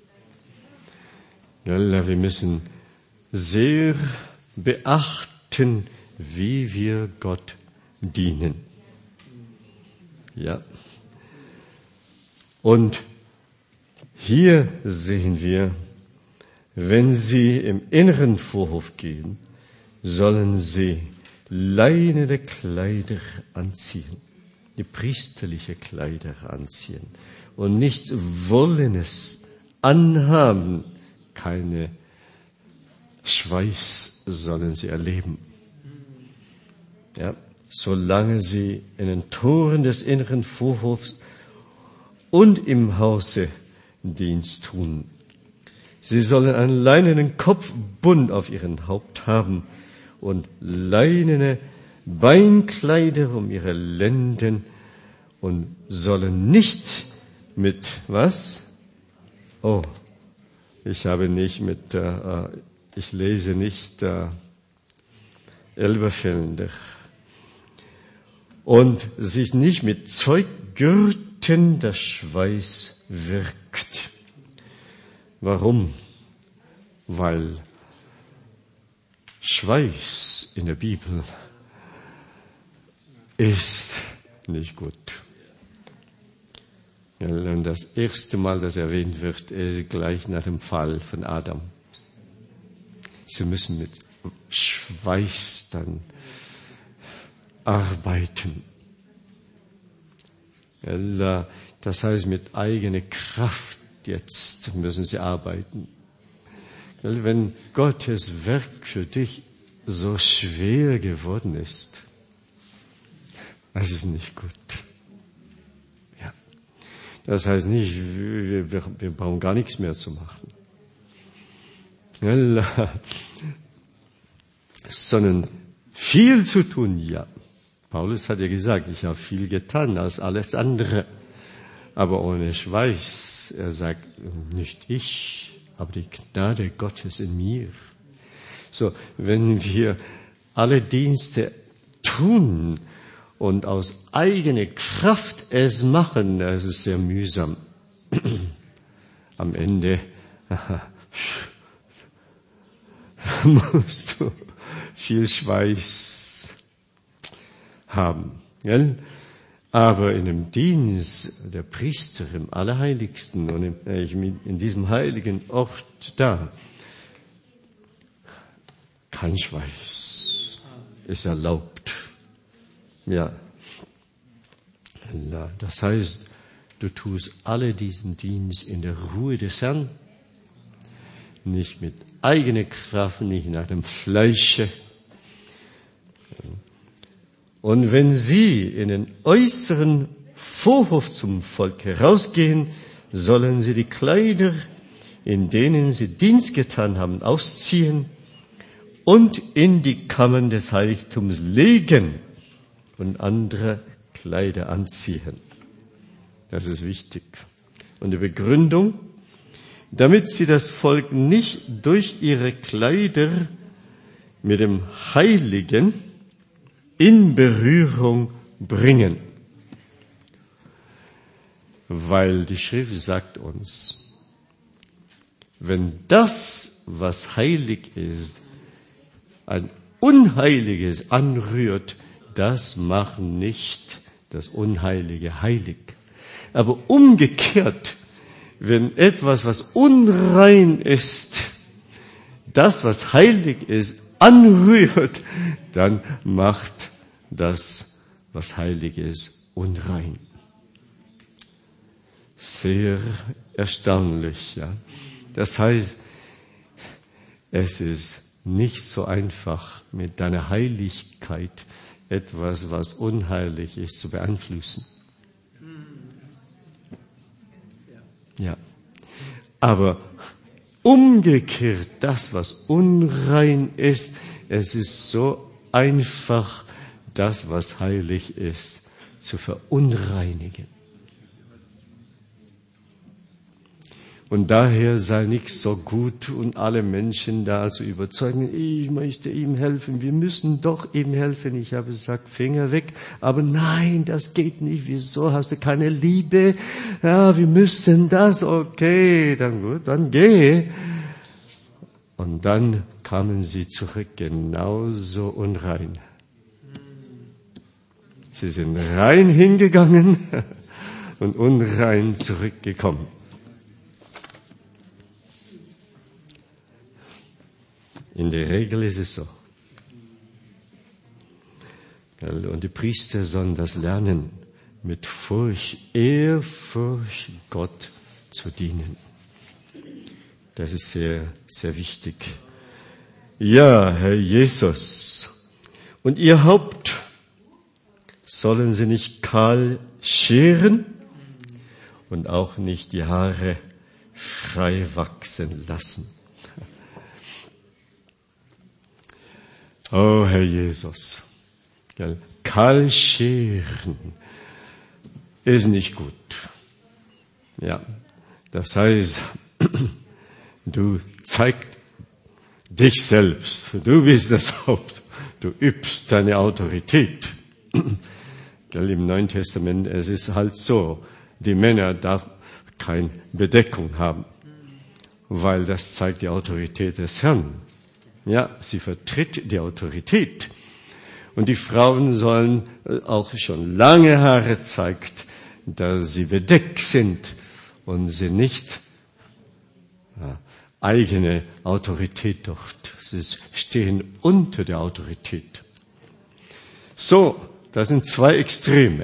Ja, wir müssen sehr beachten, wie wir Gott dienen. Ja. Und hier sehen wir, wenn sie im inneren Vorhof gehen, sollen sie leinene Kleider anziehen, die priesterliche Kleider anziehen und nicht wollen es anhaben. Keine Schweiß sollen sie erleben. Ja, solange sie in den Toren des inneren Vorhofs und im Hause Dienst tun. Sie sollen einen leinenen Kopfbund auf ihren Haupt haben und leinene Beinkleider um ihre Lenden und sollen nicht mit was? Oh, ich lese nicht Elberfelder. Und sich nicht mit Zeug gürten, das Schweiß wirkt. Warum? Weil Schweiß in der Bibel ist nicht gut. Und das erste Mal, das erwähnt wird, ist gleich nach dem Fall von Adam. Sie müssen mit Schweiß dann arbeiten. Das heißt, mit eigener Kraft jetzt müssen sie arbeiten. Wenn Gottes Werk für dich so schwer geworden ist, das ist nicht gut. Ja. Das heißt nicht, wir brauchen gar nichts mehr zu machen. Sondern viel zu tun, ja. Paulus hat ja gesagt, ich habe viel getan als alles andere, aber ohne Schweiß. Er sagt, nicht ich, aber die Gnade Gottes in mir. So, wenn wir alle Dienste tun und aus eigener Kraft es machen, das ist sehr mühsam. Am Ende musst du viel Schweiß haben. Gell? Aber in dem Dienst der Priester im Allerheiligsten und in diesem heiligen Ort da, kein Schweiß ist erlaubt. Ja. Das heißt, du tust alle diesen Dienst in der Ruhe des Herrn, nicht mit eigener Kraft, nicht nach dem Fleische. Und wenn sie in den äußeren Vorhof zum Volk herausgehen, sollen sie die Kleider, in denen sie Dienst getan haben, ausziehen und in die Kammern des Heiligtums legen und andere Kleider anziehen. Das ist wichtig. Und die Begründung, damit sie das Volk nicht durch ihre Kleider mit dem Heiligen in Berührung bringen. Weil die Schrift sagt uns, wenn das, was heilig ist, ein Unheiliges anrührt, das macht nicht das Unheilige heilig. Aber umgekehrt, wenn etwas, was unrein ist, das, was heilig ist, anrührt, dann macht das, was heilig ist, unrein. Sehr erstaunlich, ja. Das heißt, es ist nicht so einfach, mit deiner Heiligkeit etwas, was unheilig ist, zu beeinflussen. Ja. Aber umgekehrt, das, was unrein ist, es ist so einfach, das, was heilig ist, zu verunreinigen. Und daher sei nicht so gut und alle Menschen da zu überzeugen, ich möchte ihm helfen, wir müssen doch ihm helfen. Ich habe gesagt, Finger weg, aber nein, das geht nicht, wieso, hast du keine Liebe? Ja, wir müssen das, okay, dann gut, dann geh. Und dann kamen sie zurück, genauso unrein. Sie sind rein hingegangen und unrein zurückgekommen. In der Regel ist es so. Und die Priester sollen das lernen, mit Ehrfurcht Gott zu dienen. Das ist sehr, sehr wichtig. Ja, Herr Jesus, und Ihr Haupt sollen Sie nicht kahl scheren und auch nicht die Haare frei wachsen lassen. Oh, Herr Jesus, kahl scheren ist nicht gut. Ja, das heißt, du zeigst dich selbst. Du bist das Haupt. Du übst deine Autorität. Im Neuen Testament, es ist halt so, die Männer darf keine Bedeckung haben, weil das zeigt die Autorität des Herrn. Ja, sie vertritt die Autorität. Und die Frauen sollen auch schon lange Haare zeigt, dass sie bedeckt sind und sie nicht eigene Autorität dort. Sie stehen unter der Autorität. So, das sind zwei Extreme.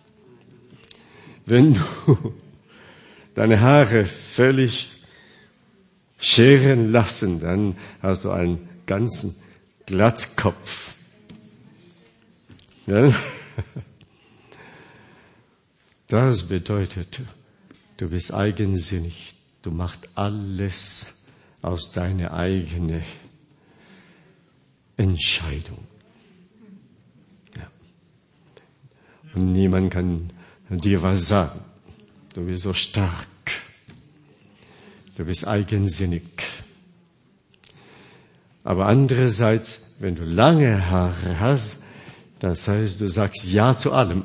Wenn du deine Haare völlig scheren lassen, dann hast du einen ganzen Glatzkopf. Ja? Das bedeutet, du bist eigensinnig. Du machst alles aus deiner eigenen Entscheidung. Ja. Und niemand kann dir was sagen. Du bist so stark. Du bist eigensinnig. Aber andererseits, wenn du lange Haare hast, das heißt, du sagst Ja zu allem.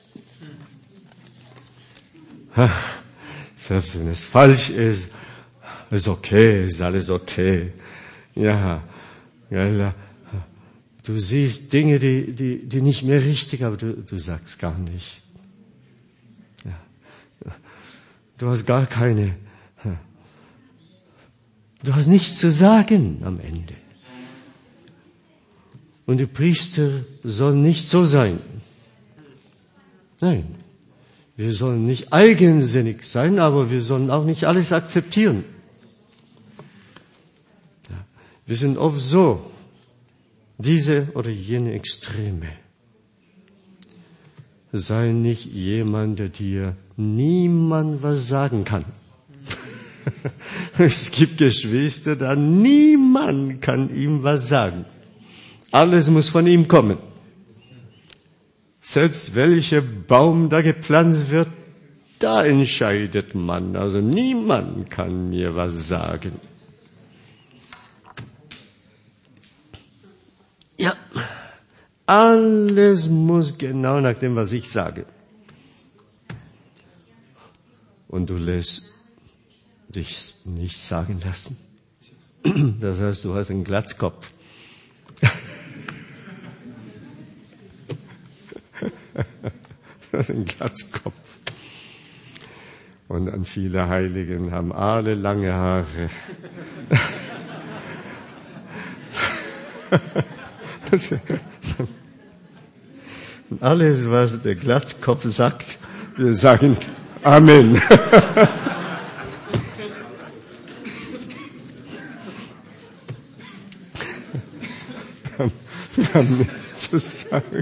Selbst wenn es falsch ist, ist okay, ist alles okay. Ja, du siehst Dinge, die nicht mehr richtig, aber du sagst gar nicht. Ja. Du hast gar keine, du hast nichts zu sagen am Ende. Und die Priester sollen nicht so sein. Nein, wir sollen nicht eigensinnig sein, aber wir sollen auch nicht alles akzeptieren. Ja, wir sind oft so, diese oder jene Extreme. Sei nicht jemand, der dir niemand was sagen kann. Es gibt Geschwister, da niemand kann ihm was sagen. Alles muss von ihm kommen. Selbst welcher Baum da gepflanzt wird, da entscheidet man. Also niemand kann mir was sagen. Ja, alles muss genau nach dem, was ich sage. Und du lässt dich nicht sagen lassen. Das heißt, du hast einen Glatzkopf. Das ist ein Glatzkopf. Und an viele Heiligen haben alle lange Haare. Und alles, was der Glatzkopf sagt, wir sagen Amen. Wir haben nichts zu sagen.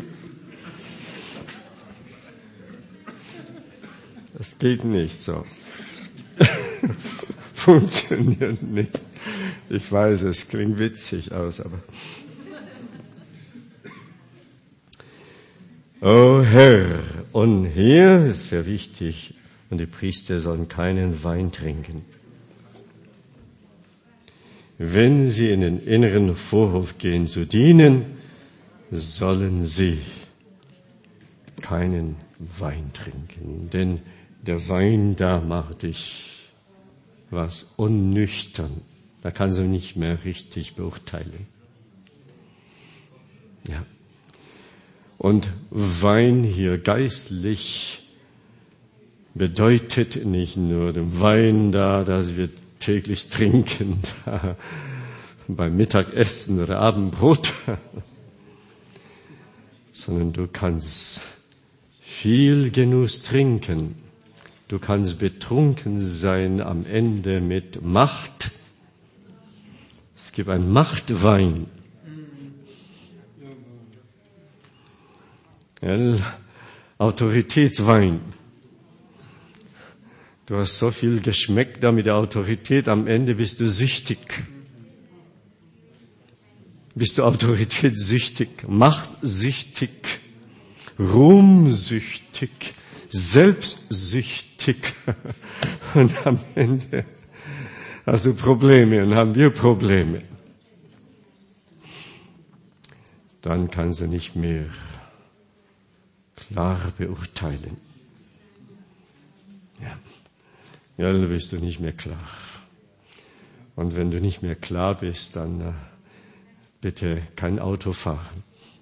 Das geht nicht so. Funktioniert nicht. Ich weiß, es klingt witzig aus, aber. Oh Herr, und hier ist sehr wichtig, und die Priester sollen keinen Wein trinken. Wenn sie in den inneren Vorhof gehen zu dienen, sollen sie keinen Wein trinken, denn der Wein da macht dich was unnüchtern. Da kannst du nicht mehr richtig beurteilen. Ja. Und Wein hier geistlich bedeutet nicht nur den Wein da, dass wir täglich trinken, da, beim Mittagessen oder Abendbrot, sondern du kannst viel Genuss trinken. Du kannst betrunken sein am Ende mit Macht. Es gibt einen Machtwein. Autoritätswein. Du hast so viel geschmeckt da mit der Autorität, am Ende bist du süchtig. Bist du autoritätssüchtig, machtsüchtig, ruhmsüchtig, selbstsüchtig. Und am Ende hast du Probleme und haben wir Probleme. Dann kannst du nicht mehr klar beurteilen. Ja, dann bist du nicht mehr klar. Und wenn du nicht mehr klar bist, dann bitte kein Auto fahren.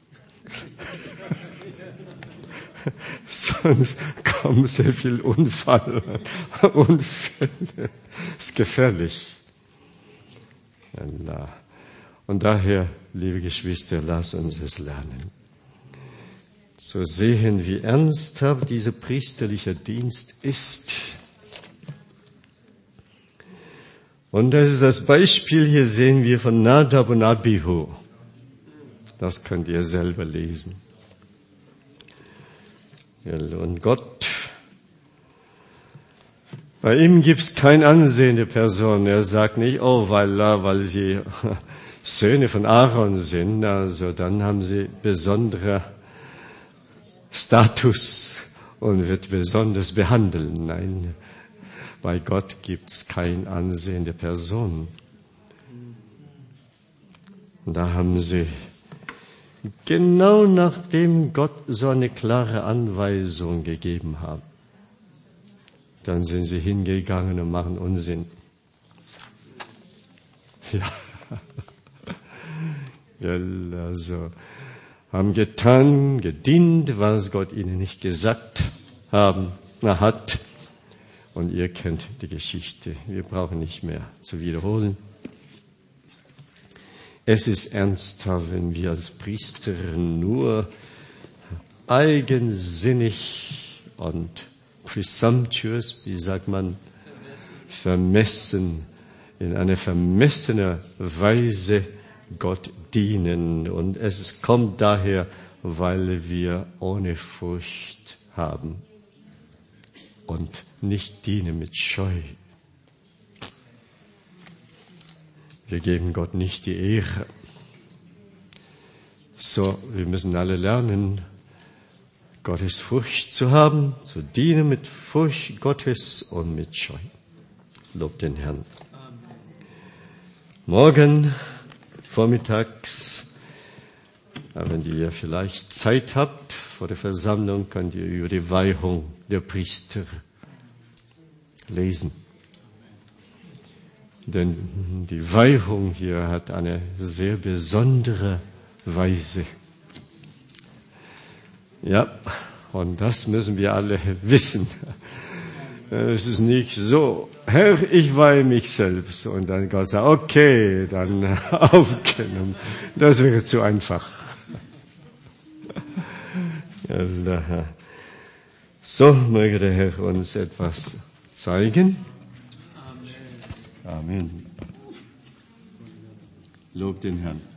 Sonst kommen sehr viel Unfälle. Ist gefährlich. Und daher, liebe Geschwister, lass uns es lernen. Zu sehen, wie ernsthaft dieser priesterliche Dienst ist. Und das ist das Beispiel, hier sehen wir von Nadab und Abihu. Das könnt ihr selber lesen. Und Gott, bei ihm gibt's keine ansehende Person. Er sagt nicht, oh, weil sie Söhne von Aaron sind, also dann haben sie besonderer Status und wird besonders behandeln. Nein. Bei Gott gibt's keine ansehende Person. Und da haben sie, genau nachdem Gott so eine klare Anweisung gegeben hat, dann sind sie hingegangen und machen Unsinn. Ja, also haben getan, gedient, was Gott ihnen nicht gesagt hat. Und ihr kennt die Geschichte. Wir brauchen nicht mehr zu wiederholen. Es ist ernsthaft, wenn wir als Priester nur eigensinnig und presumptuous, wie sagt man, vermessen, in einer vermessenen Weise Gott dienen. Und es kommt daher, weil wir ohne Furcht haben und nicht dienen mit Scheu. Wir geben Gott nicht die Ehre. So, wir müssen alle lernen, Gottes Furcht zu haben, zu dienen mit Furcht Gottes und mit Scheu. Lob den Herrn. Morgen vormittags, wenn ihr vielleicht Zeit habt vor der Versammlung, könnt ihr über die Weihung der Priester lesen. Denn die Weihung hier hat eine sehr besondere Weise. Ja, und das müssen wir alle wissen. Es ist nicht so, Herr, ich weihe mich selbst. Und dann Gott sagt, okay, dann aufgenommen. Das wäre zu einfach. So möge der Herr uns etwas zeigen. Amen. Lob den Herrn.